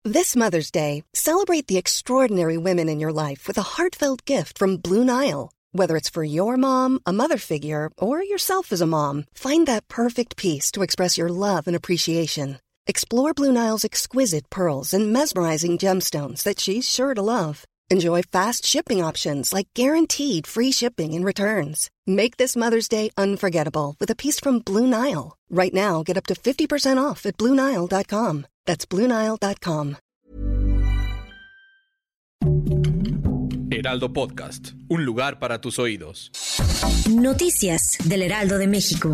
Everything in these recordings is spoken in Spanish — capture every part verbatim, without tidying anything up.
This Mother's Day, celebrate the extraordinary women in your life with a heartfelt gift from Blue Nile. Whether it's for your mom, a mother figure, or yourself as a mom, find that perfect piece to express your love and appreciation. Explore Blue Nile's exquisite pearls and mesmerizing gemstones that she's sure to love. Enjoy fast shipping options like guaranteed free shipping and returns. Make this Mother's Day unforgettable with a piece from Blue Nile. Right now, get up to fifty percent off at blue nile dot com. That's blue nile dot com. Heraldo Podcast, un lugar para tus oídos. Noticias del Heraldo de México.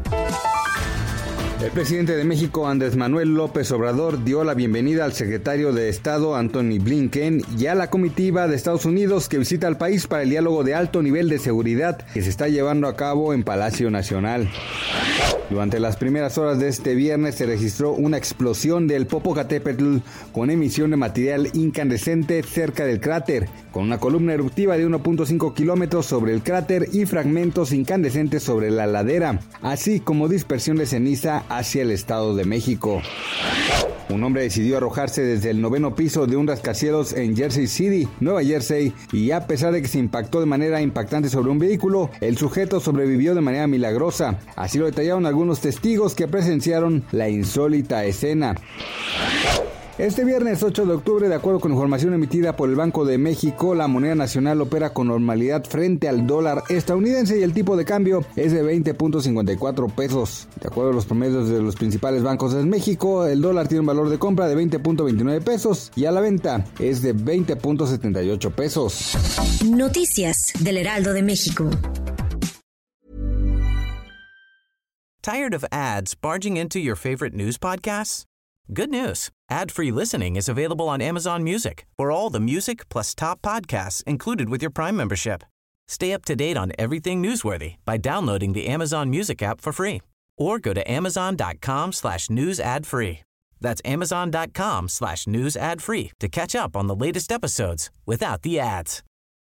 El presidente de México, Andrés Manuel López Obrador, dio la bienvenida al secretario de Estado, Antony Blinken, y a la comitiva de Estados Unidos que visita el país para el diálogo de alto nivel de seguridad que se está llevando a cabo en Palacio Nacional. Durante las primeras horas de este viernes se registró una explosión del Popocatépetl con emisión de material incandescente cerca del cráter, con una columna eruptiva de uno punto cinco kilómetros sobre el cráter y fragmentos incandescentes sobre la ladera, así como dispersión de ceniza hacia el Estado de México. Un hombre decidió arrojarse desde el noveno piso de un rascacielos en Jersey City, Nueva Jersey, y a pesar de que se impactó de manera impactante sobre un vehículo, el sujeto sobrevivió de manera milagrosa. Así lo detallaron algunos testigos que presenciaron la insólita escena. Este viernes ocho de octubre, de acuerdo con información emitida por el Banco de México, la moneda nacional opera con normalidad frente al dólar estadounidense y el tipo de cambio es de veinte punto cincuenta y cuatro pesos. De acuerdo a los promedios de los principales bancos en México, el dólar tiene un valor de compra de veinte punto veintinueve pesos y a la venta es de veinte punto setenta y ocho pesos. Noticias del Heraldo de México. Tired of ads barging into your favorite news podcasts? Good news. Ad-free listening is available on Amazon Music for all the music plus top podcasts included with your Prime membership. Stay up to date on everything newsworthy by downloading the Amazon Music app for free or go to amazon.com slash news ad free. That's amazon.com slash news ad free to catch up on the latest episodes without the ads.